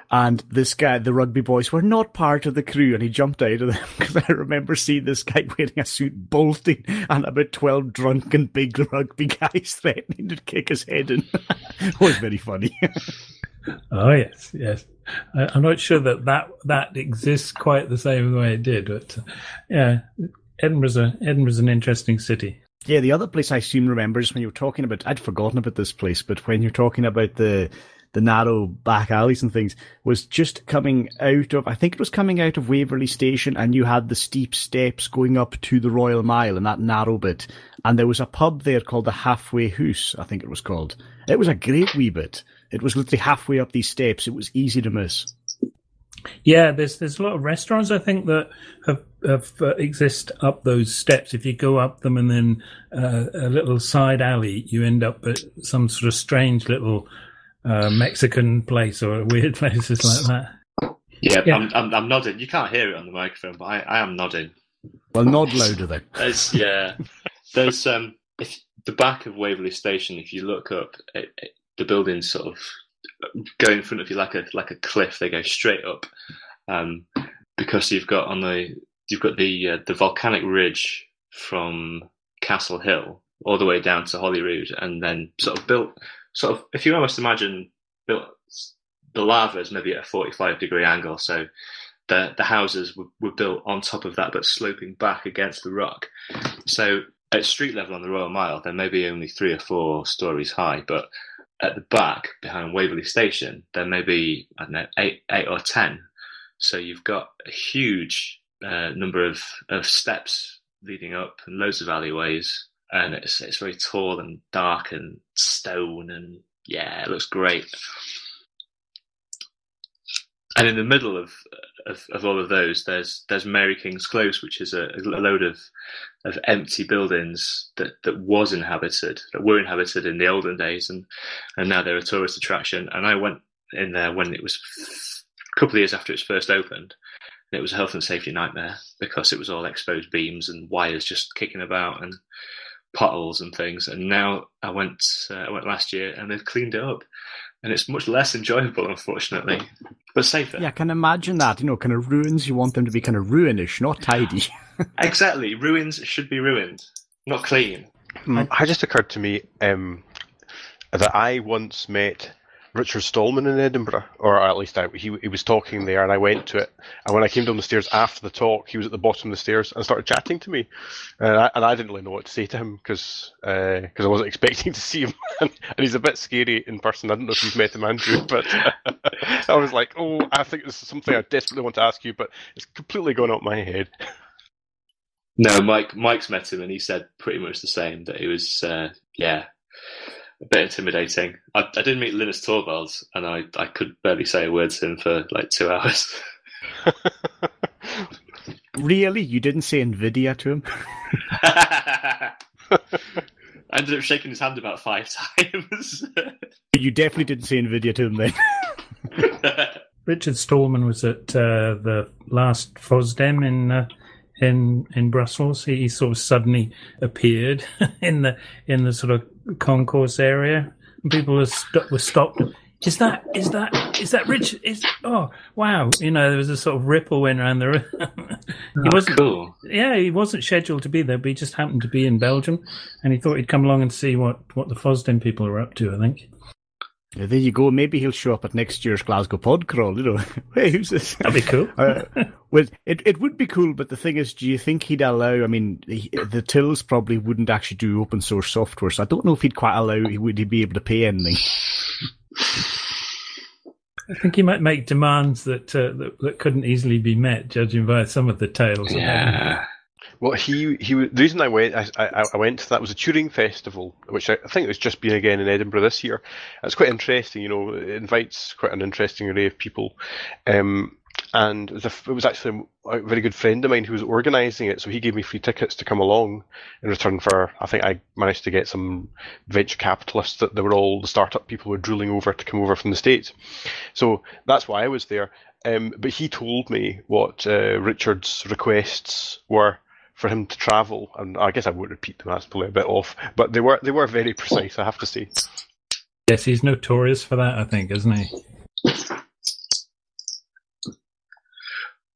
And this guy, the rugby boys, were not part of the crew, and he jumped out of them because I remember seeing this guy wearing a suit bolting and about twelve drunken big rugby guys threatening to kick his head in. It was very funny. Oh, yes, yes. I, I'm not sure that, that that exists quite the same way it did, but uh, yeah, Edinburgh's, a, Edinburgh's an interesting city. Yeah, the other place I seem to remember is when you were talking about, I'd forgotten about this place, but when you're talking about the the narrow back alleys and things, was just coming out of, I think it was coming out of Waverley Station, and you had the steep steps going up to the Royal Mile in that narrow bit. And there was a pub there called the Halfway House, I think it was called. It was a great wee bit. It was literally halfway up these steps. It was easy to miss. Yeah, there's there's a lot of restaurants, I think, that have, have uh, exist up those steps. If you go up them and then uh, a little side alley, you end up at some sort of strange little uh, Mexican place or weird places like that. Yeah, yeah. I'm, I'm I'm nodding. You can't hear it on the microphone, but I, I am nodding. Well, nod louder then. There's, yeah, there's um, if the back of Waverley Station. If you look up, it, it, the buildings sort of go in front of you like a like a cliff. They go straight up, um, because you've got on the you've got the uh, the volcanic ridge from Castle Hill all the way down to Holyrood, and then sort of built sort of if you almost imagine built the lava is maybe at a forty-five degree angle, so the the houses were, were built on top of that but sloping back against the rock. So at street level on the Royal Mile, they're maybe only three or four stories high, but at the back behind Waverley Station, there may be, I don't know, eight, eight or ten. So you've got a huge uh, number of, of steps leading up and loads of alleyways, and it's it's very tall and dark and stone, and yeah, it looks great. And in the middle of, of, of all of those, there's there's Mary King's Close, which is a, a load of of empty buildings that, that was inhabited, that were inhabited in the olden days, and, and now they're a tourist attraction. And I went in there when it was a couple of years after it was first opened, and it was a health and safety nightmare because it was all exposed beams and wires just kicking about and potholes and things. And now I went uh, I went last year, and they've cleaned it up. And it's much less enjoyable, unfortunately, but safer. Yeah, I can imagine that. You know, kind of ruins, you want them to be kind of ruinish, not tidy. Exactly. Ruins should be ruined, not clean. Mm, it just occurred to me um, that I once met Richard Stallman in Edinburgh, or at least I, he he was talking there, and I went to it. And when I came down the stairs after the talk, he was at the bottom of the stairs and started chatting to me. And I, and I didn't really know what to say to him because uh, I wasn't expecting to see him. and, and he's a bit scary in person. I don't know if you've met him, Andrew, but I was like, oh, I think this is something I desperately want to ask you, but it's completely gone up my head. No, Mike. Mike's met him, and he said pretty much the same. That he was, uh, yeah. a bit intimidating. I, I did meet Linus Torvalds, and I, I could barely say a word to him for like two hours. Really? You didn't say NVIDIA to him? I ended up shaking his hand about five times. You definitely didn't say NVIDIA to him then. Richard Stallman was at uh, the last FOSDEM in uh, in in Brussels. He, he sort of suddenly appeared in the in the sort of concourse area, and people were, st- were stopped. Is that is that is that Richard? Is oh wow! You know, there was a sort of ripple went around the room. He oh, wasn't cool. Yeah, he wasn't scheduled to be there, but he just happened to be in Belgium, and he thought he'd come along and see what what the FOSDEM people are up to. I think. Yeah, there you go. Maybe he'll show up at next year's Glasgow Pod Crawl. You know, hey, who's this? That'd be cool. uh, well, it it would be cool, but the thing is, do you think he'd allow? I mean, the, the Tills probably wouldn't actually do open source software, so I don't know if he'd quite allow. Would he be able to pay anything? I think he might make demands that, uh, that that couldn't easily be met, judging by some of the tales. Yeah. Well, he he the reason I went I, I I went to that was a Turing festival, which I, I think it's just been again in Edinburgh this year. It's quite interesting, you know. It invites quite an interesting array of people, um, and it was, a, it was actually a very good friend of mine who was organising it, so he gave me free tickets to come along in return for. I think I managed to get some venture capitalists that they were all the startup people were drooling over to come over from the States, so that's why I was there. Um, but he told me what uh, Richard's requests were for him to travel, and I guess I won't repeat them, that's probably a bit off, but they were they were very precise, I have to say. Yes, he's notorious for that, I think, isn't he?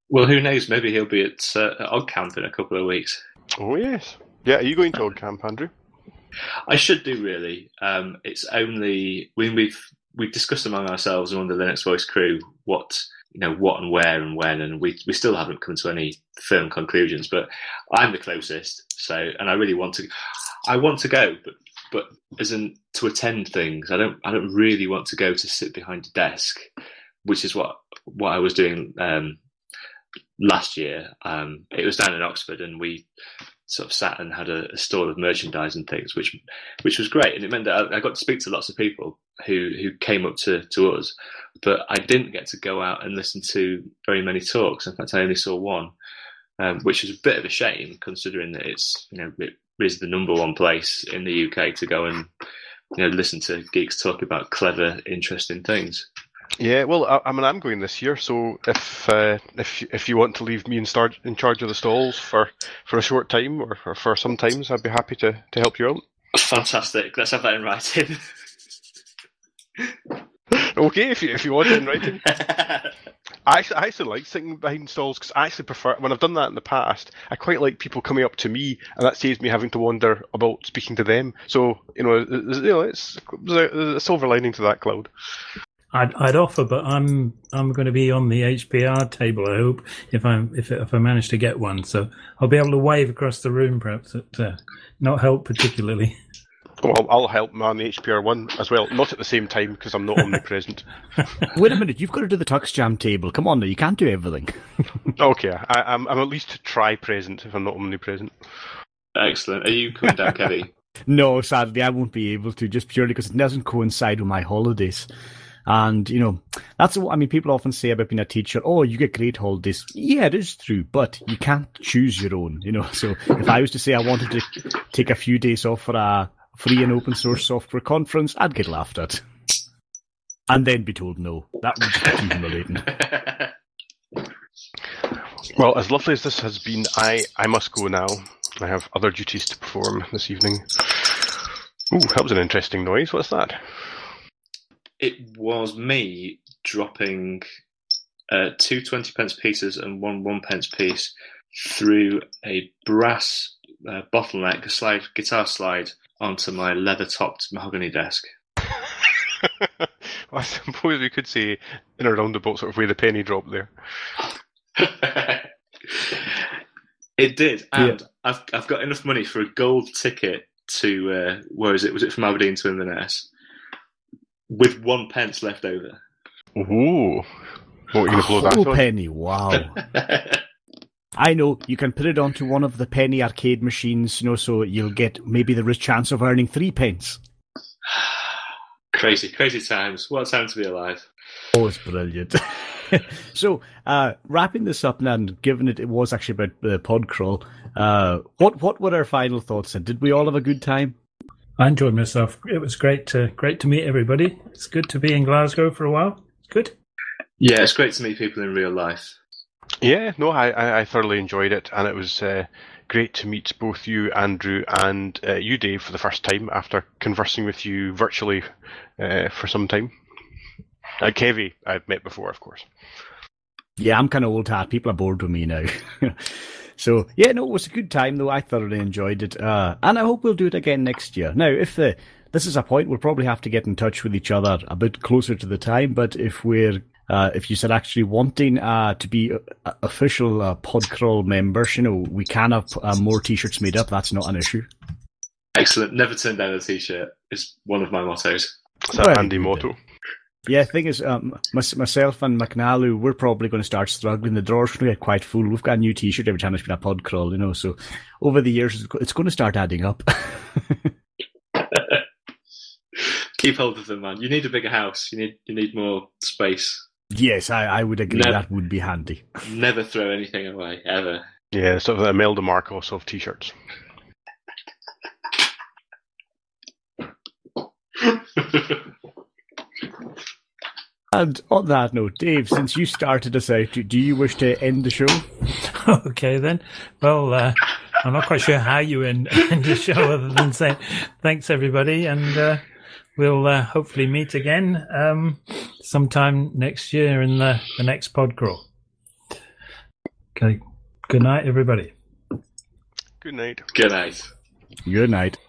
Well, who knows? Maybe he'll be at, uh, at Oddcamp in a couple of weeks. Oh, yes. Yeah, are you going to Oddcamp, Andrew? I should do, really. Um, it's only when we've we've discussed among ourselves among the Linux Voice crew what you know what and where and when, and we we still haven't come to any firm conclusions. But I'm the closest, so and I really want to. I want to go, but but as in to attend things. I don't I don't really want to go to sit behind a desk, which is what what I was doing. Um, Last year, um, it was down in Oxford, and we sort of sat and had a, a stall of merchandise and things, which which was great, and it meant that I, I got to speak to lots of people who who came up to, to us, but I didn't get to go out and listen to very many talks. In fact, I only saw one, um, which was a bit of a shame, considering that it's you know it is the number one place in the U K to go and you know listen to geeks talk about clever, interesting things. Yeah, well, I, I mean, I'm going this year, so if uh, if if you want to leave me in, start, in charge of the stalls for, for a short time or, or for some times, I'd be happy to, to help you out. Fantastic. Let's have that in writing. Okay, if you if you want it in writing. I actually, I actually like sitting behind stalls because I actually prefer, when I've done that in the past, I quite like people coming up to me, and that saves me having to wander about speaking to them. So, you know, you know it's there's a, a silver lining to that cloud. I'd, I'd offer, but I'm I'm going to be on the H P R table. I hope if I if if I manage to get one, so I'll be able to wave across the room. Perhaps it uh, not help particularly. Well, I'll help man the H P R one as well, not at the same time because I'm not omnipresent. Wait a minute, you've got to do the Tux Jam table. Come on now, you can't do everything. Okay, I, I'm I'm at least try present if I'm not omnipresent. Excellent. Are you coming down, Kevin? No, sadly, I won't be able to, just purely because it doesn't coincide with my holidays. And, you know, that's what, I mean, people often say about being a teacher, oh, you get great holidays. Yeah, it is true, but you can't choose your own, you know. So if I was to say I wanted to take a few days off for a free and open source software conference, I'd get laughed at. And then be told no. That would just be humiliating. Well, as lovely as this has been, I, I must go now. I have other duties to perform this evening. Ooh, that was an interesting noise. What's that? It was me dropping uh, two twenty pence pieces and one one pence piece through a brass uh, bottleneck, a slide, guitar slide, onto my leather-topped mahogany desk. Well, I suppose we could say in a roundabout sort of way the penny dropped there. It did, and Yeah. I've I've got enough money for a gold ticket to uh, where is it? Was it from Aberdeen to Inverness? With one pence left over. Ooh. What are you going to blow that Oh, on? penny, wow. I know, you can put it onto one of the penny arcade machines, you know, so you'll get maybe the rich chance of earning three pence. Crazy, crazy times. What a time to be alive. Oh, it's brilliant. So, uh, wrapping this up now, and given it, it was actually about the pod crawl, uh, what, what were our final thoughts? And did we all have a good time? I enjoyed myself. It was great to great to meet everybody. It's good to be in Glasgow for a while. It's good. Yeah, it's great to meet people in real life. Yeah, no, I, I, I thoroughly enjoyed it, and it was uh, great to meet both you, Andrew, and uh, you, Dave, for the first time after conversing with you virtually uh, for some time. Uh, Kevy, I've met before, of course. Yeah, I'm kind of old hat. People are bored with me now. So, yeah, no, it was a good time, though. I thoroughly enjoyed it. Uh, and I hope we'll do it again next year. Now, if the, this is a point, we'll probably have to get in touch with each other a bit closer to the time. But if we're, uh, if you said actually wanting uh, to be uh, official uh, PodCrawl members, you know, we can have uh, more T-shirts made up. That's not an issue. Excellent. Never turn down a T-shirt is one of my mottos. It's a Very handy good. motto. Yeah, the thing is, um, my, myself and McNally, we're probably going to start struggling. The drawers are going to get quite full. We've got a new T-shirt every time there's been a pod crawl, you know. So over the years, it's going to start adding up. Keep hold of them, man. You need a bigger house. You need you need more space. Yes, I, I would agree. No. That would be handy. Never throw anything away, ever. Yeah, sort of a Imelda Marcos of T-shirts. And on that note, Dave, since you started us out, do, do you wish to end the show? Okay, then. Well, uh, I'm not quite sure how you end, end the show other than saying thanks, everybody, and uh, we'll uh, hopefully meet again um, sometime next year in the, the next pod crawl. Okay. Good night, everybody. Good night. Good night. Good night.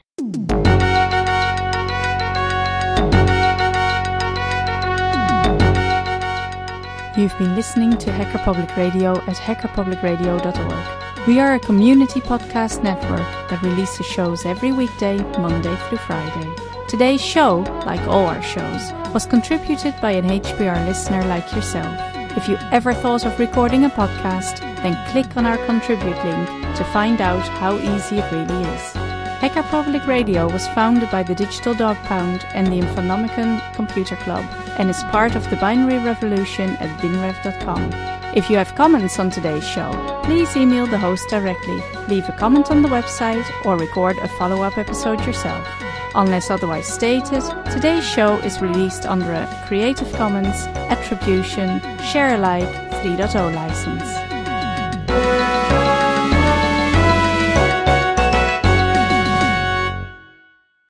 You've been listening to Hacker Public Radio at hacker public radio dot org. We are a community podcast network that releases shows every weekday, Monday through Friday. Today's show, like all our shows, was contributed by an H P R listener like yourself. If you ever thought of recording a podcast, then click on our contribute link to find out how easy it really is. Hacker Public Radio was founded by the Digital Dog Pound and the Infonomicon Computer Club and is part of the binary revolution at binrev dot com. If you have comments on today's show, please email the host directly, leave a comment on the website, or record a follow-up episode yourself. Unless otherwise stated, today's show is released under a Creative Commons Attribution Share Alike three point oh license.